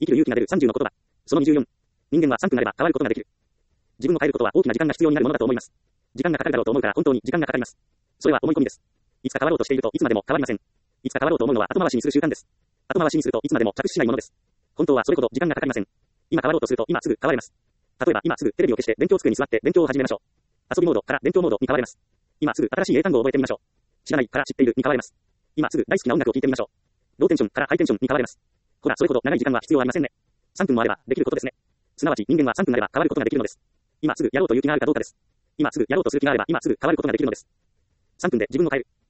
生きる勇気が出る30の言葉。その24。人間は3分あれば変わることができる。自分を変えることは大きな時間が必要になるものだと思います。時間がかかるだろうと思うから本当に時間がかかります。それは思い込みです。いつか変わろうとしているといつまでも変わりません。いつか変わろうと思うのは後回しにする習慣です。後回しにするといつまでも着手しないものです。本当はそれほど時間がかかりません。今変わろうとすると今すぐ変われます。例えば今すぐテレビを消して勉強机に座って勉強を始めましょう。遊びモードから勉強モードに変われます。今すぐ新しい英単語を覚えてみましょう。知らないから知っているに変われます。今すぐ大好きな音楽を聴いてみましょう。ローテンションからハイテンションに変われます。ほら、それほど長い時間は必要ありませんね。3分もあればできることですね。すなわち人間は3分あれば変わることができるのです。今すぐやろうという気があるかどうかです。今すぐやろうとする気があれば今すぐ変わることができるのです。3分で自分を変える。